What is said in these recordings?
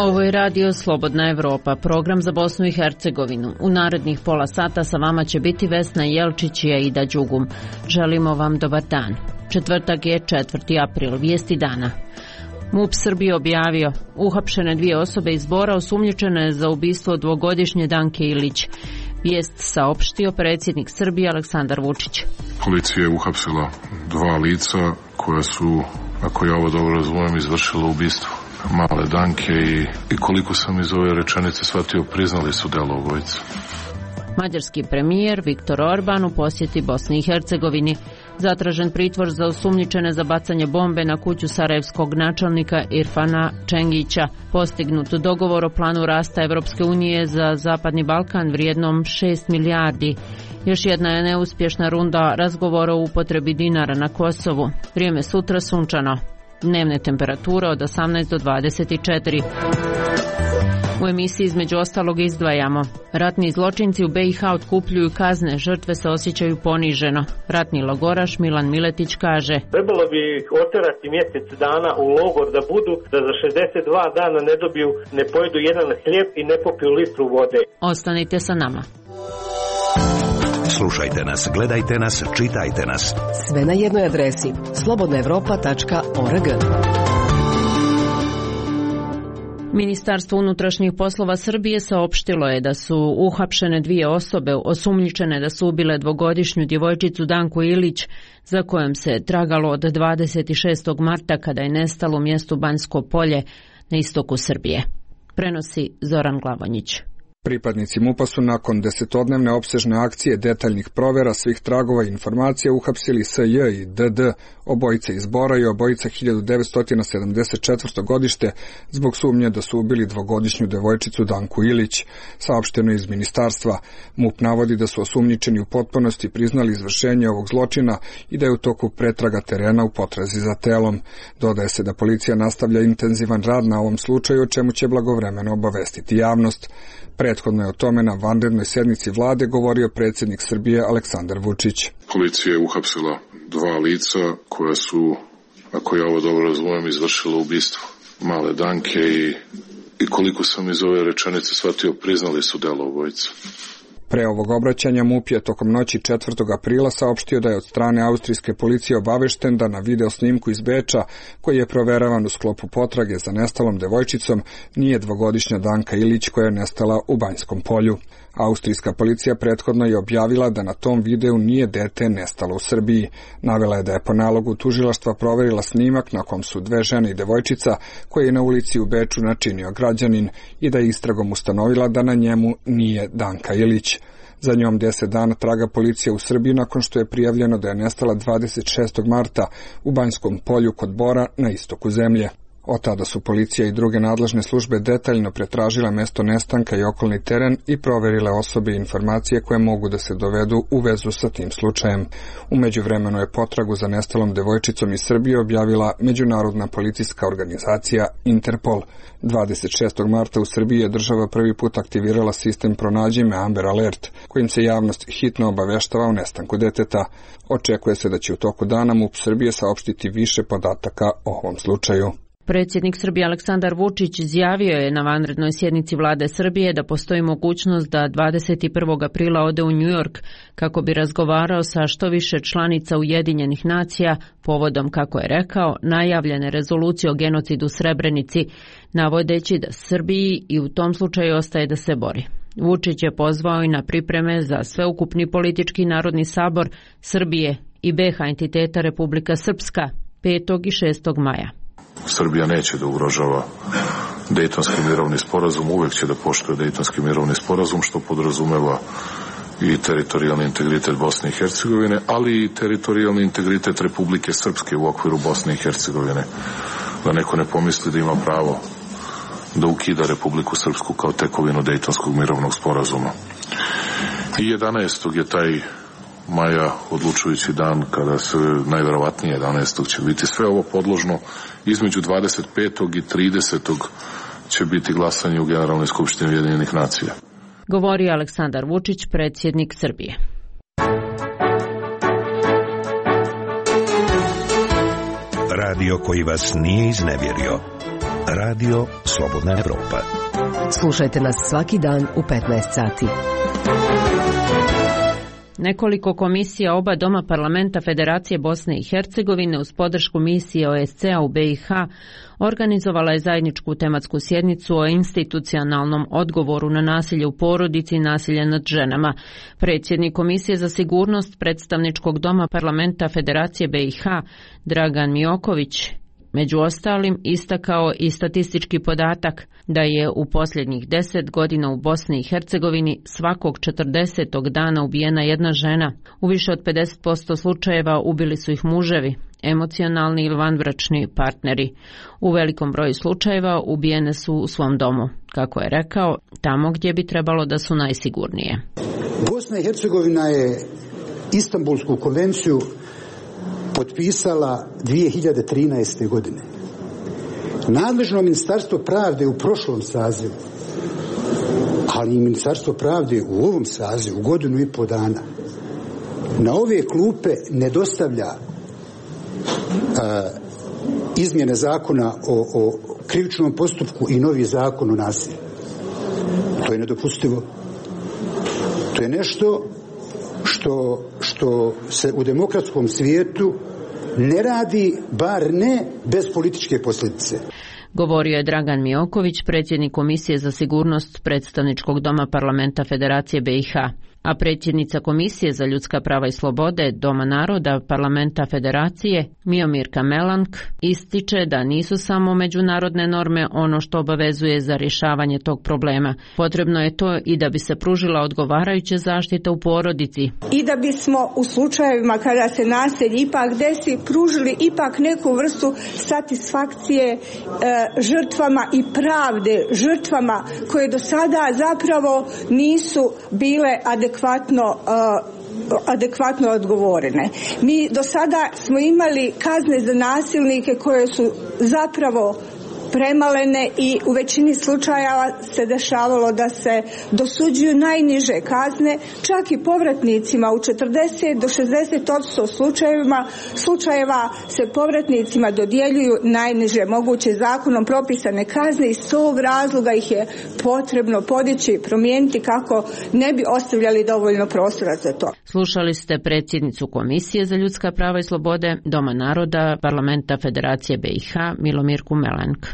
Ovo je radio Slobodna Evropa, program za Bosnu i Hercegovinu. U narednih pola sata sa vama će biti Vesna Jelčić i Aida Đugum. Želimo vam dobar dan. Četvrtak je 4. april, vijesti dana. MUP Srbije objavio, uhapšene 2 osobe iz Bora osumnjičene za ubistvo 2-godišnje Danke Ilić. Vijest saopštio predsjednik Srbije Aleksandar Vučić. Policija je uhapsila 2 lica koja su, ako ja ovo dobro razumijem, izvršila ubistvo male Danke i koliko sam iz ove rečenice shvatio, priznali su delo obojice. Mađarski premijer Viktor Orban u posjeti Bosni i Hercegovini. Zatražen pritvor za osumnjičene za bacanje bombe na kuću sarajevskog načelnika Irfana Čengića. Postignut dogovor o planu rasta Evropske unije za Zapadni Balkan vrijednom 6 milijardi. Još jedna je neuspješna runda razgovora o upotrebi dinara na Kosovu. Vrijeme sutra sunčano. Dnevne temperature od 18 do 24. U emisiji između ostalog izdvajamo. Ratni zločinci u BiH otkupljuju kazne, žrtve se osjećaju poniženo. Ratni logoraš Milan Miletić kaže: trebalo bi ih oterati mjesec dana u logor da budu, da za 62 dana ne dobiju, ne pojedu jedan hljeb i ne popiju litru vode. Ostanite sa nama. Slušajte nas, gledajte nas, čitajte nas. Sve na jednoj adresi slobodnaevropa.org. Ministarstvo unutrašnjih poslova Srbije saopštilo je da su uhapšene 2 osobe osumnjičene da su ubile 2-godišnju djevojčicu Danku Ilić, za kojom se tragalo od 26. marta kada je nestalo u mjestu Banjsko polje na istoku Srbije. Prenosi Zoran Glavonjić. Pripadnici MUP-a su nakon 10-dnevne opsežne akcije detaljnih provjera svih tragova i informacija uhapsili S.J. i D.D., obojice iz Bora i obojica 1974. godište, zbog sumnje da su ubili 2-godišnju devojčicu Danku Ilić. Saopšteno iz ministarstva. MUP navodi da su osumnjičeni u potpunosti priznali izvršenje ovog zločina i da je u toku pretraga terena u potrazi za telom. Dodaje se da policija nastavlja intenzivan rad na ovom slučaju, o čemu će blagovremeno obavestiti javnost. Prethodno je o tome na vanrednoj sednici vlade govorio predsjednik Srbije Aleksandar Vučić. Policija je uhapsila 2 lica koja su, ako ja ovo dobro razumijem, izvršila ubistvo male Danke i koliko sam iz ove rečenice shvatio, priznali su delo obojice. Pre ovog obraćanja MUP je tokom noći 4. aprila saopštio da je od strane austrijske policije obavešten da na video snimku iz Beča, koji je proveravan u sklopu potrage za nestalom devojčicom, nije 2-godišnja Danka Ilić koja je nestala u Banjskom polju. Austrijska policija prethodno je objavila da na tom videu nije dete nestalo u Srbiji. Navela je da je po nalogu tužilaštva proverila snimak na kom su 2 žene i devojčica koje je na ulici u Beču načinio građanin i da je istragom ustanovila da na njemu nije Danka Ilić. Za njom 10 dana traga policija u Srbiji nakon što je prijavljeno da je nestala 26. marta u Banjskom polju kod Bora na istoku zemlje. Od tada su policija i druge nadležne službe detaljno pretražile mesto nestanka i okolni teren i proverile osobe i informacije koje mogu da se dovedu u vezu sa tim slučajem. U međuvremenu je potragu za nestalom devojčicom iz Srbije objavila Međunarodna policijska organizacija Interpol. 26. marta u Srbiji je država prvi put aktivirala sistem Pronađi me Amber Alert, kojim se javnost hitno obaveštava o nestanku deteta. Očekuje se da će u toku dana MUP Srbije saopštiti više podataka o ovom slučaju. Predsjednik Srbije Aleksandar Vučić izjavio je na vanrednoj sjednici vlade Srbije da postoji mogućnost da 21. aprila ode u New York kako bi razgovarao sa što više članica Ujedinjenih nacija povodom, kako je rekao, najavljene rezolucije o genocidu u Srebrenici, navodeći da Srbiji i u tom slučaju ostaje da se bori. Vučić je pozvao i na pripreme za sveukupni politički narodni sabor Srbije i BiH entiteta Republika Srpska 5. i 6. maja. Srbija neće da ugrožava Dejtonski mirovni sporazum, uvijek će da poštuje Dejtonski mirovni sporazum, što podrazumeva i teritorijalni integritet Bosne i Hercegovine, ali i teritorijalni integritet Republike Srpske u okviru Bosne i Hercegovine. Da neko ne pomisli da ima pravo da ukida Republiku Srpsku kao tekovinu Dejtonskog mirovnog sporazuma. I 11. je taj maja odlučujući dan kada se najverovatnije 11. će biti sve ovo podložno. Između 25. i 30. će biti glasanje u Generalnoj skupštini Ujedinjenih nacija. Govori Aleksandar Vučić, predsjednik Srbije. Radio koji vas nije iznevjerio. Radio Slobodna Evropa. Slušajte nas svaki dan u 15 sati. Nekoliko komisija oba doma parlamenta Federacije Bosne i Hercegovine uz podršku misije OSCE-a u BiH organizovala je zajedničku tematsku sjednicu o institucionalnom odgovoru na nasilje u porodici i nasilje nad ženama. Predsjednik Komisije za sigurnost predstavničkog doma parlamenta Federacije BiH Dragan Mioković među ostalim istakao i statistički podatak da je u posljednjih 10 godina u Bosni i Hercegovini svakog 40. dana ubijena jedna žena. U više od 50% slučajeva ubili su ih muževi, emocionalni ili vanbračni partneri. U velikom broju slučajeva ubijene su u svom domu, kako je rekao, tamo gdje bi trebalo da su najsigurnije. Bosna i Hercegovina je Istanbulsku konvenciju potpisala 2013. godine. Nadležno Ministarstvo pravde u prošlom sazivu, ali i Ministarstvo pravde u ovom sazivu, godinu i po dana, na ove klupe ne dostavlja izmjene zakona o krivičnom postupku i novi zakon o nasilju. To je nedopustivo. To je nešto što se u demokratskom svijetu ne radi, bar ne bez političke posljedice. Govorio je Dragan Mioković, predsjednik Komisije za sigurnost predstavničkog doma parlamenta Federacije BiH. A predsjednica Komisije za ljudska prava i slobode Doma naroda parlamenta Federacije Miomirka Melank ističe da nisu samo međunarodne norme ono što obavezuje za rješavanje tog problema. Potrebno je to i da bi se pružila odgovarajuća zaštita u porodici. I da bismo u slučajevima kada se nasilje ipak desi pružili ipak neku vrstu satisfakcije žrtvama i pravde žrtvama koje do sada zapravo nisu bile adekvatno odgovorene. Mi do sada smo imali kazne za nasilnike koje su zapravo premalene i u većini slučajeva se dešavalo da se dosuđuju najniže kazne, čak i povratnicima u 40 do 60% slučajeva se povratnicima dodjeljuju najniže moguće zakonom propisane kazne. Iz tog razloga ih je potrebno podići i promijeniti kako ne bi ostavljali dovoljno prostora za to. Slušali ste predsjednicu Komisije za ljudska prava i slobode Doma naroda parlamenta Federacije BiH Milomirku Melank.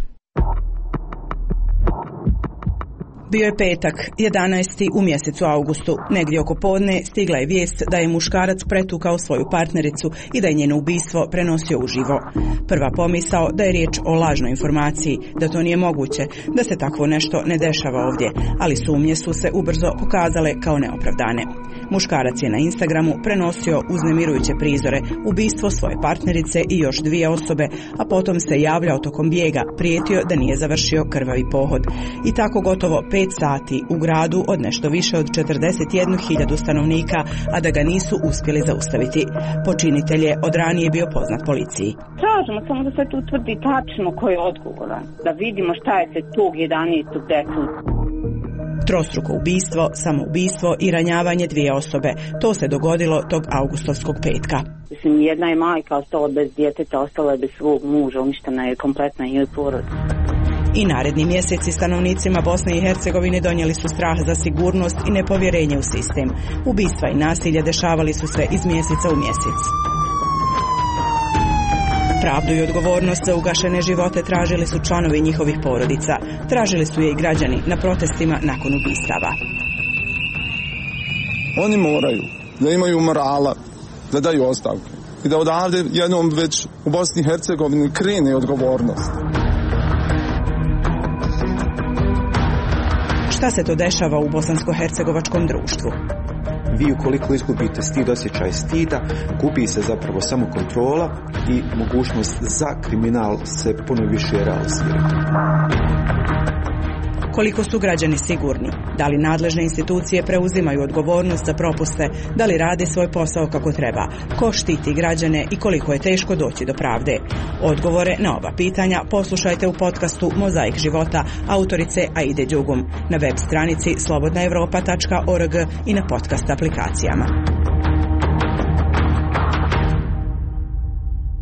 Bio je petak, 11. u mjesecu augustu. Negdje oko podne stigla je vijest da je muškarac pretukao svoju partnericu i da je njeno ubistvo prenosio uživo. Prva pomisao da je riječ o lažnoj informaciji, da to nije moguće, da se takvo nešto ne dešava ovdje, ali sumnje su se ubrzo pokazale kao neopravdane. Muškarac je na Instagramu prenosio uznemirujuće prizore, ubistvo svoje partnerice i još 2 osobe, a potom se javljao tokom bijega, prijetio da nije završio krvavi pohod. I tako gotovo 5 sati u gradu od nešto više od 41.000 stanovnika, a da ga nisu uspjeli zaustaviti. Počinitelj je od ranije bio poznat policiji. Tražimo samo da se tu utvrdi tačno ko je odgovoran, da vidimo šta je se tog 11. desilo. Trostruko ubistvo, samoubistvo i ranjavanje 2 osobe. To se dogodilo tog augustovskog petka. Mislim, jedna je majka ostala bez djeteta, ostala je bez svog muža, uništena je kompletna njoj porodica. I naredni mjeseci stanovnicima Bosne i Hercegovine donijeli su strah za sigurnost i nepovjerenje u sistem. Ubistva i nasilje dešavali su se iz mjeseca u mjesec. Pravdu i odgovornost za ugašene živote tražili su članovi njihovih porodica. Tražili su je i građani na protestima nakon ubistava. Oni moraju da imaju morala, da daju ostavke i da odavde jednom već u Bosni i Hercegovini krene odgovornost. Šta se to dešava u bosansko-hercegovačkom društvu? Vi ukoliko izgubite stid, osjećaj stida, gubi se zapravo samo kontrola i mogućnost za kriminal se puno više realizira. Koliko su građani sigurni? Da li nadležne institucije preuzimaju odgovornost za propuste? Da li rade svoj posao kako treba? Ko štiti građane i koliko je teško doći do pravde? Odgovore na ova pitanja poslušajte u podcastu Mozaik života autorice Aide Đugum na web stranici slobodnaevropa.org i na podcast aplikacijama.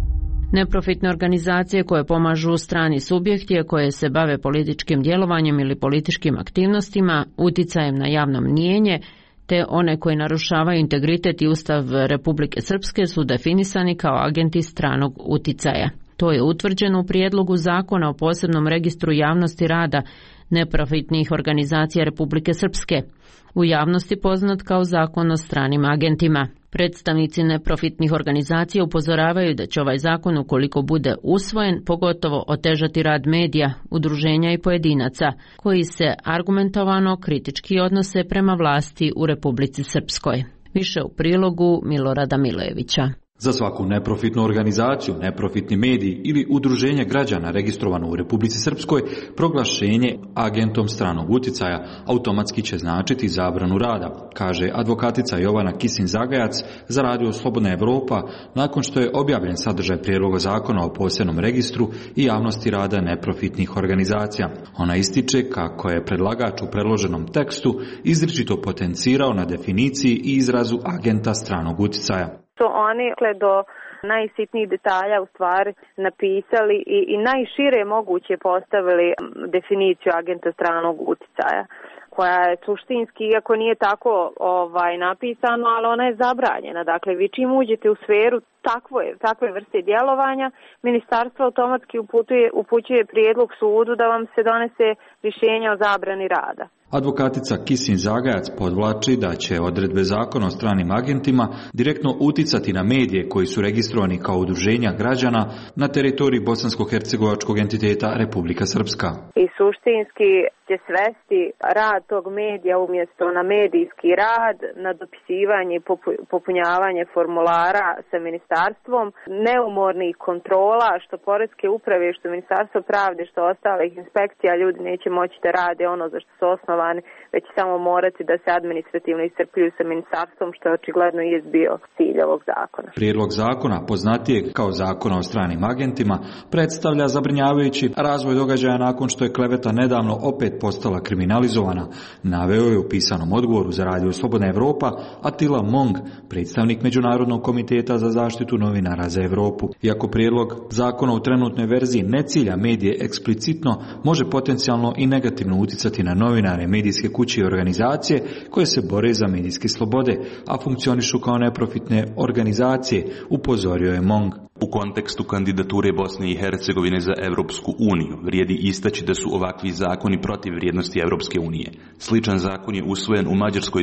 Neprofitne organizacije koje pomažu strani subjekti koje se bave političkim djelovanjem ili političkim aktivnostima, uticajem na javno mnijenje, te one koje narušavaju integritet i Ustav Republike Srpske su definisani kao agenti stranog uticaja. To je utvrđeno u prijedlogu zakona o posebnom registru javnosti rada neprofitnih organizacija Republike Srpske, u javnosti poznat kao Zakon o stranim agentima. Predstavnici neprofitnih organizacija upozoravaju da će ovaj zakon, ukoliko bude usvojen, pogotovo otežati rad medija, udruženja i pojedinaca, koji se argumentovano kritički odnose prema vlasti u Republici Srpskoj. Više u prilogu Milorada Milevića. Za svaku neprofitnu organizaciju, neprofitni medij ili udruženje građana registrovano u Republici Srpskoj, proglašenje agentom stranog uticaja automatski će značiti zabranu rada, kaže advokatica Jovana Kisin-Zagajac za radio Slobodna Evropa nakon što je objavljen sadržaj prijedloga zakona o posebnom registru i javnosti rada neprofitnih organizacija. Ona ističe kako je predlagač u predloženom tekstu izričito potencirao na definiciji i izrazu agenta stranog uticaja. Oni do najsitnijih detalja u stvari napisali i najšire moguće postavili definiciju agenta stranog uticaja, koja je suštinski, iako nije tako napisano, ali ona je zabranjena. Dakle, vi čim uđete u sferu takve vrste djelovanja, ministarstvo automatski upućuje prijedlog sudu da vam se donese rješenje o zabrani rada. Advokatica Kisin-Zagajac podvlači da će odredbe zakona o stranim agentima direktno uticati na medije koji su registrovani kao udruženja građana na teritoriji bosansko-hercegovačkog entiteta Republika Srpska. I suštinski će svesti rad tog medija umjesto na medijski rad, na dopisivanje i popunjavanje formulara sa ministarstvom, neumornih kontrola, što poreske uprave, što ministarstvo pravde, što ostalih inspekcija, ljudi neće moći da rade ono za što su osnovani, već samo morati da se administrativno iscrpljuju sa ministarstvom, što je očigledno i bio cilj ovog zakona. Prijedlog zakona, poznatijeg kao zakona o stranim agentima, predstavlja zabrinjavajući razvoj događaja nakon što je kleveta nedavno opet postala kriminalizovana, naveo je u pisanom odgovoru za radio Slobodna Evropa Attila Mong, predstavnik Međunarodnog komiteta za zaštitu novinara za Europu. Iako prijedlog zakona u trenutnoj verziji ne cilja medije eksplicitno, može potencijalno i negativno uticati na novinare, medijske kuće i organizacije koje se bore za medijske slobode, a funkcionišu kao neprofitne organizacije, upozorio je Mong. U kontekstu kandidature Bosne i Hercegovine za Europsku uniju vrijedi istaći da su ovakvi zakoni protiv vrijednosti Europske unije. Sličan zakon je usvojen u Mađarskoj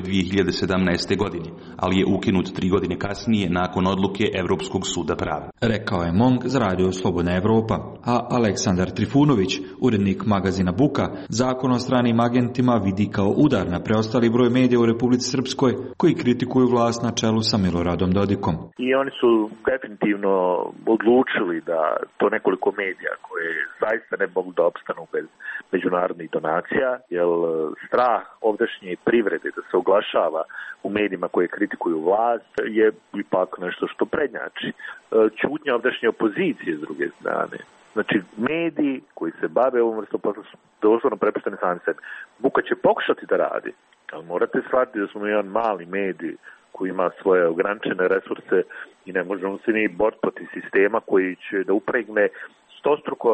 2017. godine, ali je ukinut 3 godine kasnije nakon odluke Europskog suda prava. Rekao je Mong za radio Slobodna Evropa, a Aleksandar Trifunović, urednik magazina Buka, zakon o stranim agentima vidi kao udar na preostali broj medija u Republici Srpskoj koji kritikuju vlast na čelu sa Miloradom Dodikom. I oni su definitivno odlučili da to nekoliko medija koje zaista ne mogu da opstanu bez međunarodnih donacija, jer strah ovdašnje privrede da se oglašava u medijima koje kritikuju vlast je ipak nešto što prednjači. Ćutnja ovdašnje opozicije s druge strane. Znači, mediji koji se bave ovom vrstom posla su doslovno prepušteni sami sebi. Buka će pokušati da radi, ali morate shvatiti da smo jedan mali medij koji ima svoje ograničene resurse i ne možemo se ni boriti protiv sistema koji će da upregne stostruko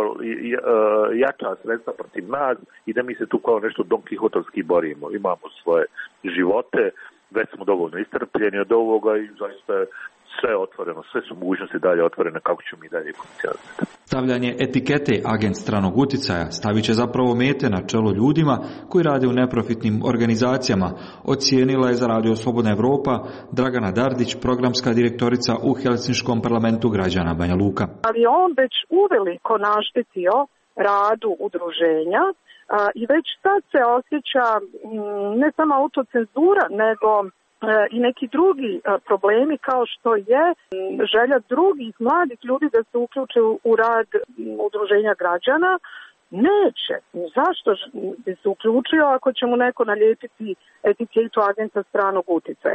jača sredstva protiv nas i da mi se tu kao nešto Don Kihotovski borimo. Imamo svoje živote, već smo dovoljno istrpljeni od ovoga i zaista sve je otvoreno, sve su mogućnosti dalje otvorene, kako ćemo mi dalje funkcionirati. Stavljanje etikete agent stranog uticaja stavit će zapravo mete na čelo ljudima koji rade u neprofitnim organizacijama, ocijenila je za radio Slobodna Evropa Dragana Dardić, programska direktorica u Helsinškom parlamentu građana Banja Luka. Ali on već uveliko naštetio radu udruženja i već sad se osjeća ne samo autocenzura, nego i neki drugi problemi kao što je želja drugih mladih ljudi da se uključe u rad udruženja građana. Neće. Zašto bi se uključio ako će mu neko nalijepiti etiketu agenta stranog uticaja?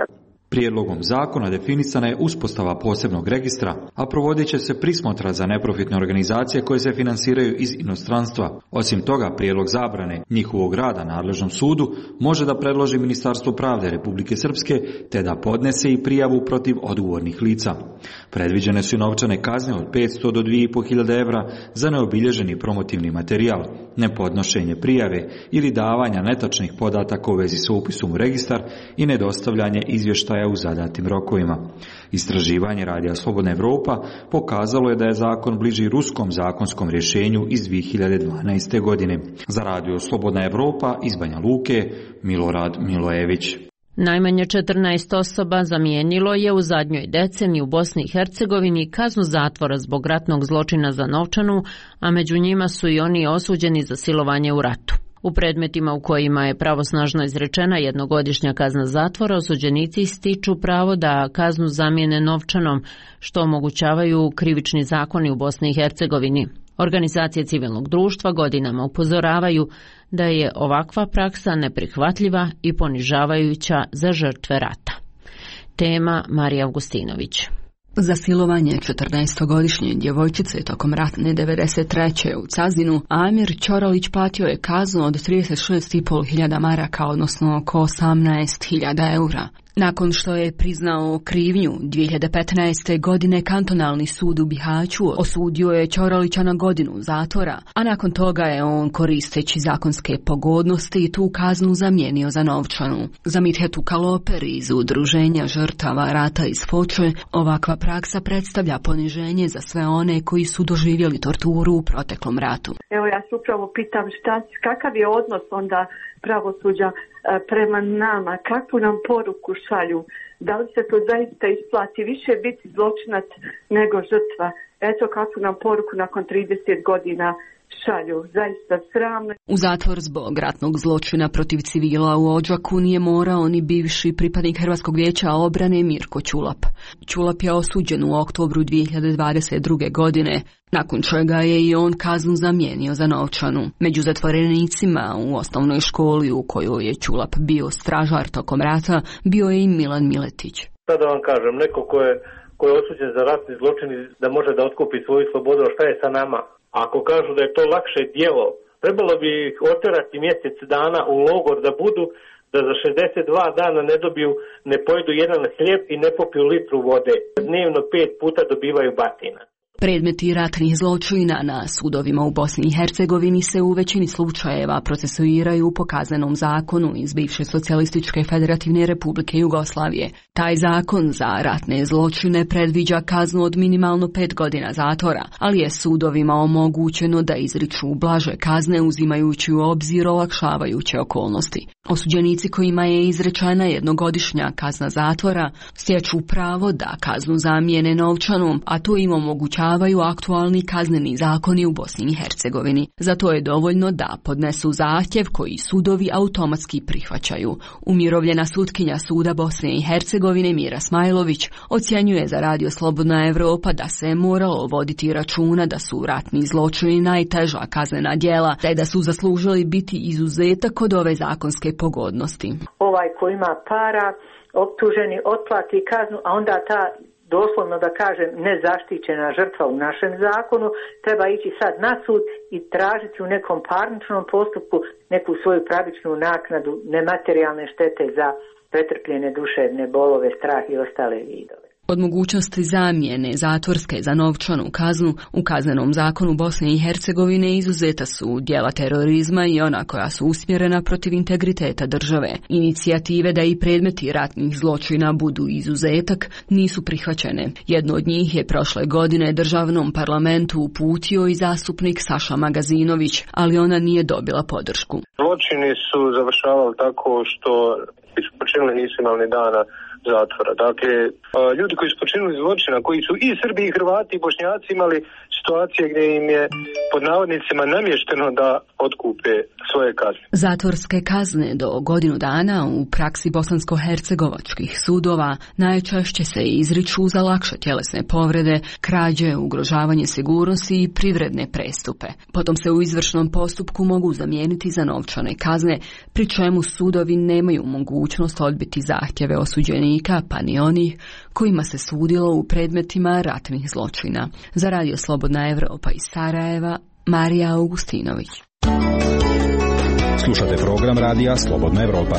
Prijedlogom zakona definisana je uspostava posebnog registra, a provodit će se prismotra za neprofitne organizacije koje se finansiraju iz inostranstva. Osim toga, prijedlog zabrane njihovog rada nadležnom sudu može da predloži Ministarstvo pravde Republike Srpske, te da podnese i prijavu protiv odgovornih lica. Predviđene su novčane kazne od 500 do 2.500 evra za neobilježeni promotivni materijal, nepodnošenje prijave ili davanja netačnih podataka u vezi sa upisom u registar i nedostavljanje izvještaja u zadatim rokovima. Istraživanje Radija Slobodna Evropa pokazalo je da je zakon bliži ruskom zakonskom rješenju iz 2012. godine. Za Radio Slobodna Evropa iz Banja Luke, Milorad Milojević. Najmanje 14 osoba zamijenilo je u zadnjoj deceniji u Bosni i Hercegovini kaznu zatvora zbog ratnog zločina za novčanu, a među njima su i oni osuđeni za silovanje u ratu. U predmetima u kojima je pravosnažno izrečena jednogodišnja kazna zatvora, osuđenici stiču pravo da kaznu zamijene novčanom, što omogućavaju krivični zakoni u Bosni i Hercegovini. Organizacije civilnog društva godinama upozoravaju da je ovakva praksa neprihvatljiva i ponižavajuća za žrtve rata. Tema Marija Avgustinović. Za silovanje 14-godišnje djevojčice tokom ratne 93. u Cazinu, Amir Ćoralić platio je kaznu od 36.500 maraka, odnosno oko 18.000 eura. Nakon što je priznao krivnju, 2015. godine kantonalni sud u Bihaću osudio je Ćoralića na godinu zatvora, a nakon toga je on, koristeći zakonske pogodnosti, tu kaznu zamijenio za novčanu. Za Mithetu Kaloper iz Udruženja žrtava rata iz Foče, ovakva praksa predstavlja poniženje za sve one koji su doživjeli torturu u proteklom ratu. Evo, ja se upravo pitam kakav je odnos onda pravosuđa prema nama, kakvu nam poruku šalju, da li se to zaista isplati više biti zločinac nego žrtva. Eto kakvu nam poruku nakon 30 godina šalju, zaista sramno. U zatvor zbog ratnog zločina protiv civila u Odžaku nije morao ni bivši pripadnik Hrvatskog vijeća obrane Mirko Ćulap. Ćulap je osuđen u oktobru 2022. godine, nakon čega je i on kaznu zamijenio za novčanu. Među zatvorenicima u osnovnoj školi u kojoj je Ćulap bio stražar tokom rata bio je i Milan Miletić. Sada vam kažem, neko ko je osuđen za ratni zločin da može da otkupi svoju slobodu, šta je sa nama? Ako kažu da je to lakše djelo, trebalo bi ih oterati mjesec dana u logor da budu, da za 62 dana ne dobiju, ne pojedu jedan hljeb i ne popiju litru vode. Dnevno 5 puta dobivaju batina. Predmeti ratnih zločina na sudovima u Bosni i Hercegovini se u većini slučajeva procesuiraju po kaznenom zakonu iz bivše Socijalističke Federativne Republike Jugoslavije. Taj zakon za ratne zločine predviđa kaznu od minimalno 5 godina zatvora, ali je sudovima omogućeno da izriču blaže kazne uzimajući u obzir olakšavajuće okolnosti. Osuđenici kojima je izrečena jednogodišnja kazna zatvora stječu pravo da kaznu zamijene novčanom, a to im omogućavaju aktualni kazneni zakoni u Bosni i Hercegovini. Zato je dovoljno da podnesu zahtjev koji sudovi automatski prihvaćaju. Umirovljena sutkinja suda Bosne i Hercegovine Mira Smajlović ocjenjuje za Radio Slobodna Evropa da se moralo voditi računa da su ratni zločini najteža kaznena djela, te da su zaslužili biti izuzetak od ove zakonske pogodnosti. Ovaj ko ima para, optuženi, otplati kaznu, a onda ta, doslovno da kažem, nezaštićena žrtva u našem zakonu treba ići sad na sud i tražiti u nekom parničnom postupku neku svoju pravičnu naknadu nematerijalne štete za pretrpljene duševne bolove, strah i ostale vidove. Od mogućnosti zamjene zatvorske za novčanu kaznu u kaznenom zakonu Bosne i Hercegovine izuzeta su djela terorizma i ona koja su usmjerena protiv integriteta države. Inicijative da i predmeti ratnih zločina budu izuzetak nisu prihvaćene. Jedno od njih je prošle godine državnom parlamentu uputio i zastupnik Saša Magazinović, ali ona nije dobila podršku. Zločini su završavali tako što su počinili nisu imali ni dana zatvora. Dakle, ljudi koji su počinili zločina, koji su i Srbi, i Hrvati, i Bošnjaci imali situacije gdje im je pod navodnicima namješteno da otkupe svoje kazne. Zatvorske kazne do godinu dana u praksi bosansko-hercegovačkih sudova najčešće se izriču za lakše tjelesne povrede, krađe, ugrožavanje sigurnosti i privredne prestupe. Potom se u izvršnom postupku mogu zamijeniti za novčane kazne, pri čemu sudovi nemaju mogućnost odbiti zahtjeve osuđenika, pa ni onih kojima se sudilo u predmetima ratnih zločina. Za Radio Slobodna Evropa iz Sarajeva, Marija Augustinović. Slušate program Radija Slobodna Evropa.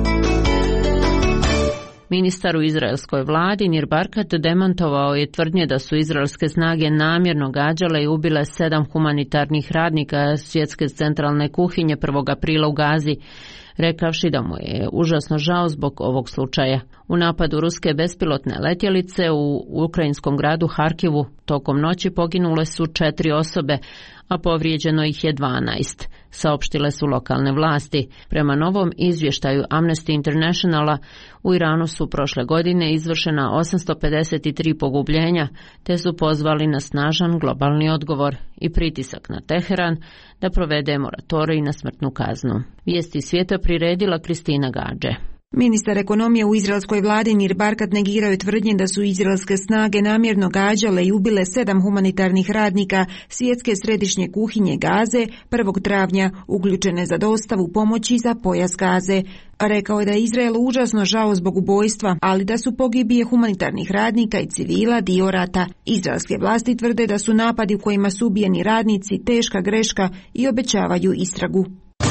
Ministar u izraelskoj vladi Nir Barkat demantovao je tvrdnje da su izraelske snage namjerno gađale i ubile 7 humanitarnih radnika svjetske centralne kuhinje 1. aprila u Gazi, rekavši da mu je užasno žao zbog ovog slučaja. U napadu ruske bespilotne letjelice u ukrajinskom gradu Harkivu tokom noći poginule su 4 osobe, a povrijeđeno ih je 12, saopštile su lokalne vlasti. Prema novom izvještaju Amnesty Internationala, u Iranu su prošle godine izvršena 853 pogubljenja, te su pozvali na snažan globalni odgovor i pritisak na Teheran da provede moratorij na smrtnu kaznu. Vijesti svijeta priredila Kristina Gađe. Ministar ekonomije u izraelskoj vladi Nir Barkat negirao je tvrdnje da su izraelske snage namjerno gađale i ubile 7 humanitarnih radnika svjetske središnje kuhinje Gaze 1. travnja, uključene za dostavu pomoći za pojas Gaze. Rekao je da je Izraelu užasno žao zbog ubojstva, ali da su pogibije humanitarnih radnika i civila dio rata. Izraelske vlasti tvrde da su napadi u kojima su ubijeni radnici teška greška i obećavaju istragu.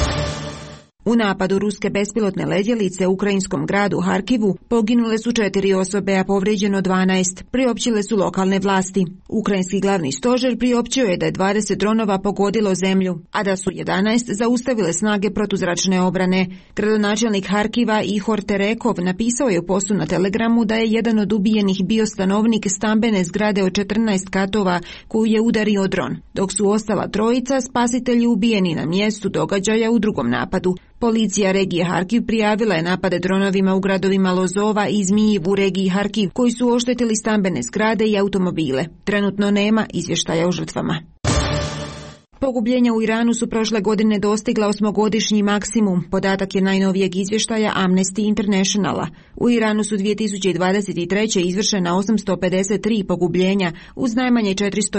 U napadu ruske bespilotne letjelice u ukrajinskom gradu Harkivu poginule su 4 osobe, a povrijeđeno 12, priopćile su lokalne vlasti. Ukrajinski glavni stožer priopćio je da je 20 dronova pogodilo zemlju, a da su 11 zaustavile snage protuzračne obrane. Gradonačelnik Harkiva Ihor Terekov napisao je u postu na Telegramu da je jedan od ubijenih bio stanovnik stambene zgrade od 14 katova koju je udario dron, dok su ostala trojica spasitelji ubijeni na mjestu događaja u drugom napadu. Policija regije Harkiv prijavila je napade dronovima u gradovima Lozova i Zmijiv u regiji Harkiv, koji su oštetili stambene zgrade i automobile. Trenutno nema izvještaja o žrtvama. Pogubljenja u Iranu su prošle godine dostigla 8-godišnji maksimum, podatak je najnovijeg izvještaja Amnesty Internationala. U Iranu su 2023. izvršena 853 pogubljenja, uz najmanje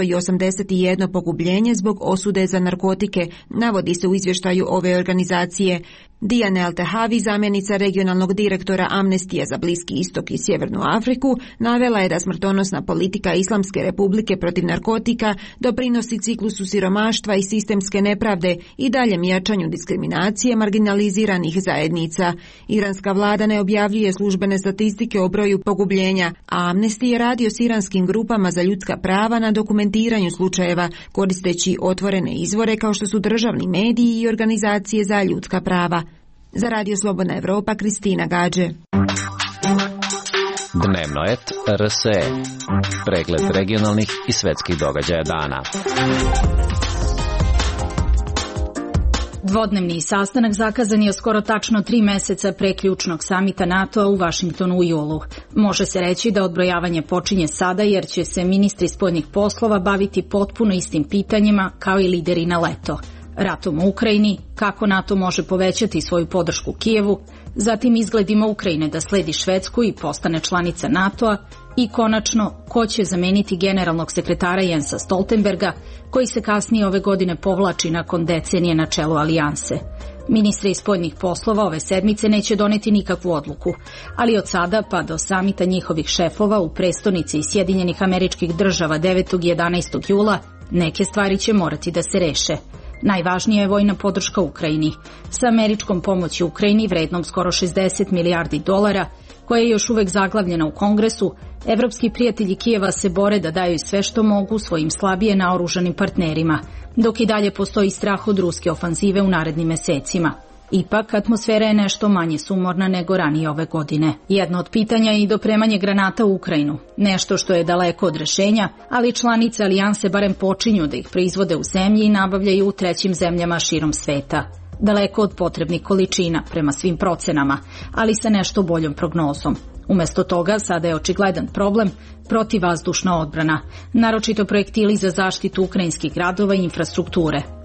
481 pogubljenje zbog osude za narkotike, navodi se u izvještaju ove organizacije. Diane Al-Tehavi, zamjenica regionalnog direktora Amnestija za Bliski istok i Sjevernu Afriku, navela je da smrtonosna politika Islamske republike protiv narkotika doprinosi ciklusu siromaštva i sistemske nepravde i daljem jačanju diskriminacije marginaliziranih zajednica. Iranska vlada ne objavljuje službene statistike o broju pogubljenja, a Amnesty je radio s iranskim grupama za ljudska prava na dokumentiranju slučajeva, koristeći otvorene izvore kao što su državni mediji i organizacije za ljudska prava. Za Radio Slobodna Evropa, Kristina Gađe. Dnevno et RSE. Pregled regionalnih i svetskih događaja dana. Dvodnevni sastanak zakazan je skoro tačno 3 mjeseca pre ključnog samita NATO-a u Vašingtonu u julu. Može se reći da odbrojavanje počinje sada jer će se ministri spoljnih poslova baviti potpuno istim pitanjima kao i lideri na leto. Ratom u Ukrajini, kako NATO može povećati svoju podršku Kijevu, zatim izgledima Ukrajine da sledi Švedsku i postane članica NATO-a i konačno ko će zameniti generalnog sekretara Jensa Stoltenberga, koji se kasnije ove godine povlači nakon decenije na čelu alijanse. Ministri spoljnih poslova ove sedmice neće doneti nikakvu odluku, ali od sada pa do samita njihovih šefova u prestonici Sjedinjenih Američkih Država 9. i 11. jula neke stvari će morati da se reše. Najvažnija je vojna podrška Ukrajini. Sa američkom pomoći Ukrajini vrednom skoro 60 milijardi dolara, koja je još uvek zaglavljena u Kongresu, evropski prijatelji Kijeva se bore da daju sve što mogu svojim slabije naoružanim partnerima, dok i dalje postoji strah od ruske ofanzive u narednim mesecima. Ipak, atmosfera je nešto manje sumorna nego ranije ove godine. Jedno od pitanja je i dopremanje granata u Ukrajinu. Nešto što je daleko od rešenja, ali članice alijanse barem počinju da ih proizvode u zemlji i nabavljaju u trećim zemljama širom sveta. Daleko od potrebnih količina, prema svim procenama, ali sa nešto boljom prognozom. Umesto toga, sada je očigledan problem protivvazdušna odbrana, naročito projektili za zaštitu ukrajinskih gradova i infrastrukture.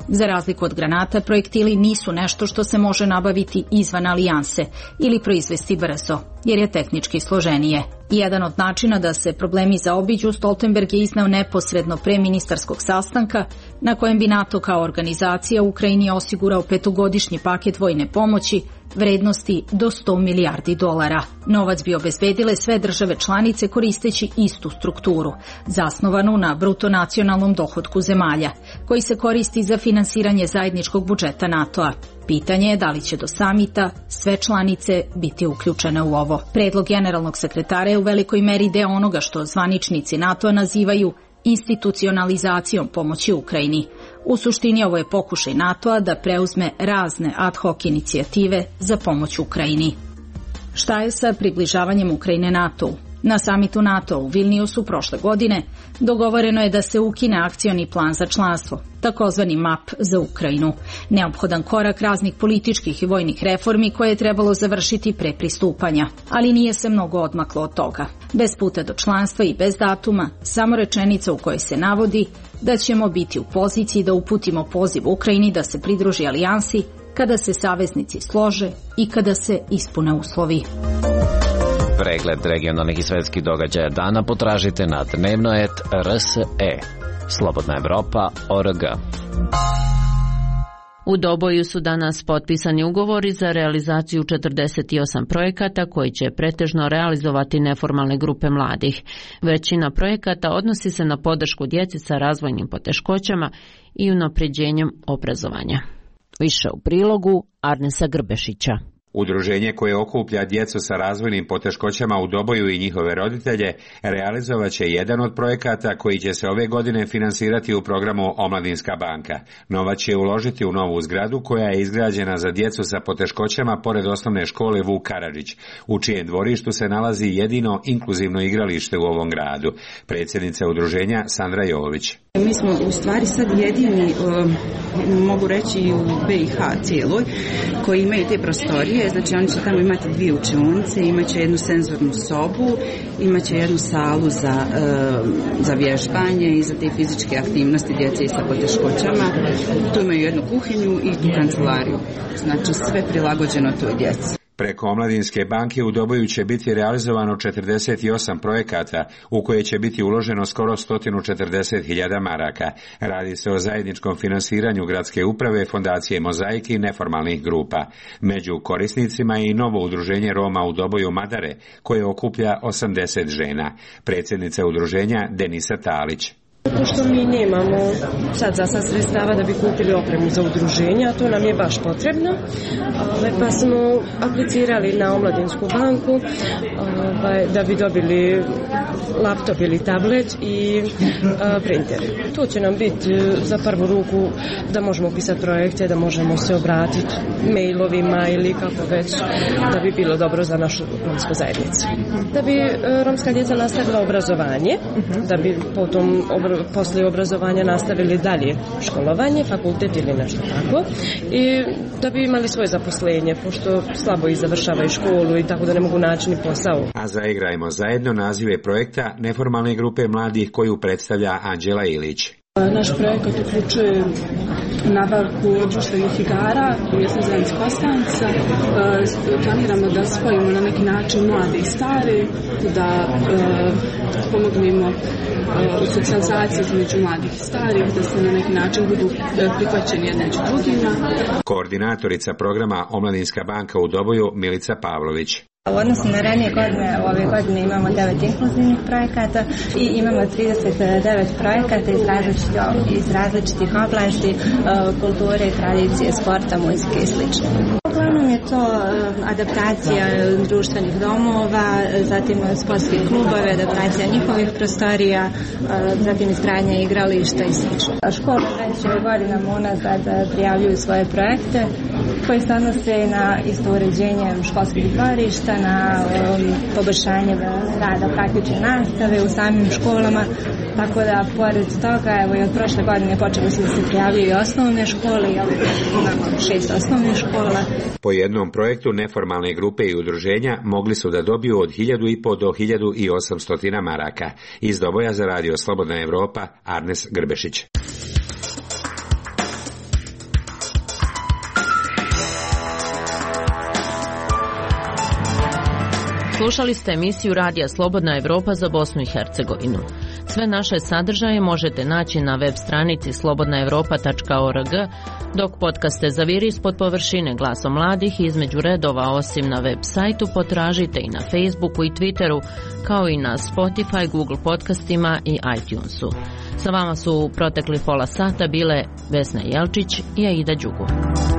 Za razliku od granata, projektili nisu nešto što se može nabaviti izvan alijanse ili proizvesti brzo, jer je tehnički složenije. Jedan od načina da se problemi zaobiđu Stoltenberg je izneo neposredno pre ministarskog sastanka, na kojem bi NATO kao organizacija Ukrajini osigurao 5-godišnji paket vojne pomoći vrednosti do $100 milijardi. Novac bi obezbedile sve države članice koristeći istu strukturu, zasnovanu na bruto nacionalnom dohotku zemalja, koji se koristi za finansiranje zajedničkog budžeta NATO-a. Pitanje je da li će do samita sve članice biti uključene u ovo. Predlog generalnog sekretara je u velikoj meri deo onoga što zvaničnici NATO-a nazivaju institucionalizacijom pomoći Ukrajini. U suštini ovo je pokušaj NATO-a da preuzme razne ad hoc inicijative za pomoć Ukrajini. Šta je sa približavanjem Ukrajine NATO-u? Na samitu NATO u Vilniusu prošle godine dogovoreno je da se ukine akcioni plan za članstvo, takozvani MAP za Ukrajinu, neophodan korak raznih političkih i vojnih reformi koje je trebalo završiti pre pristupanja, ali nije se mnogo odmaklo od toga. Bez puta do članstva i bez datuma, samo rečenica u kojoj se navodi da ćemo biti u poziciji da uputimo poziv Ukrajini da se pridruži alijansi kada se saveznici slože i kada se ispune uslovi. Pregled regionalnih i svetskih događaja dana potražite na dnevnoet.rse. Slobodna Evropa.org. U Doboju su danas potpisani ugovori za realizaciju 48 projekata koji će pretežno realizovati neformalne grupe mladih. Većina projekata odnosi se na podršku djeci sa razvojnim poteškoćama i unapređenjem obrazovanja. Više u prilogu Arnesa Grbešića. Udruženje koje okuplja djecu sa razvojnim poteškoćama u Doboju i njihove roditelje realizovat će jedan od projekata koji će se ove godine finansirati u programu Omladinska banka. Novac će uložiti u novu zgradu koja je izgrađena za djecu sa poteškoćama pored osnovne škole Vuk Karadžić, u čijem dvorištu se nalazi jedino inkluzivno igralište u ovom gradu. Predsjednica udruženja Sandra Jović. Mi smo u stvari sad jedini, mogu reći u BiH cijeloj, koji imaju te prostorije. Znači oni će tamo imati 2 učionice, imat će jednu senzornu sobu, imat će jednu salu za vježbanje i za te fizičke aktivnosti djece sa poteškoćama. Tu imaju jednu kuhinju i tu kancelariju. Znači sve prilagođeno toj djeci. Preko Omladinske banke u Doboju će biti realizovano 48 projekata u koje će biti uloženo skoro 140.000 maraka. Radi se o zajedničkom finansiranju gradske uprave, fondacije Mozaik i neformalnih grupa. Među korisnicima je i novo udruženje Roma u Doboju Madare, koje okuplja 80 žena. Predsjednica udruženja Denisa Talić. Pošto mi nemamo sad za sad sredstava da bi kupili opremu za udruženje, a to nam je baš potrebno, pa smo aplicirali na Omladinsku banku da bi dobili laptop ili tablet i printer. To će nam biti za prvu ruku da možemo pisati projekte, da možemo se obratiti mailovima ili kako već, da bi bilo dobro za našu romsku zajednicu. Da bi romska djeca nastavila obrazovanje, da bi potom poslije obrazovanja nastavili dalje školovanje, fakultet ili nešto tako, i da bi imali svoje zaposlenje, pošto slabo ih završavaju školu i tako da ne mogu naći ni posao. A Zaigrajmo zajedno naziv je projekta neformalne grupe mladih koju predstavlja Anđela Ilić. Naš projekat uključuje nabavku društvenih igara u mjesnoj zajednici Kostanca. Planiramo da spojimo na neki način mlade i stare, da pomognemo u socijalizaciji između mladih i starih, da se na neki način budu prihvaćeni jedni među drugima. Koordinatorica programa Omladinska banka u Doboju Milica Pavlović. U odnosu na ranije godine, ove godine imamo 9 inkluzivnih projekata i imamo 39 projekata iz različitih oblasti, kulture, tradicije, sporta, muzike i sl. Uglavnom je to adaptacija društvenih domova, zatim sportskih klubove, adaptacija njihovih prostorija, zatim izgradnja igrališta i sl. Škole već godinama unazad prijavljuju svoje projekte koji se odnose na isto uređenje školskih dvorišta, na poboljšanje rada praktične nastave u samim školama, tako da pored toga, evo i od prošle godine počeli su da se prijavljuju i osnovne škole, imamo 6 osnovnih škola. Po jednom projektu neformalne grupe i udruženja mogli su da dobiju od 1.500 do 1.800 maraka. Iz Doboja za radio Slobodna Evropa, Arnes Grbešić. Slušali ste emisiju Radija Slobodna Evropa za Bosnu i Hercegovinu. Sve naše sadržaje možete naći na web stranici slobodnaevropa.org, dok podcaste Zaviri ispod površine Glasom mladih između redova osim na web sajtu potražite i na Facebooku i Twitteru, kao i na Spotify, Google podcastima i iTunesu. Sa vama su u protekli pola sata bile Vesna Jelčić i Aida Đugo.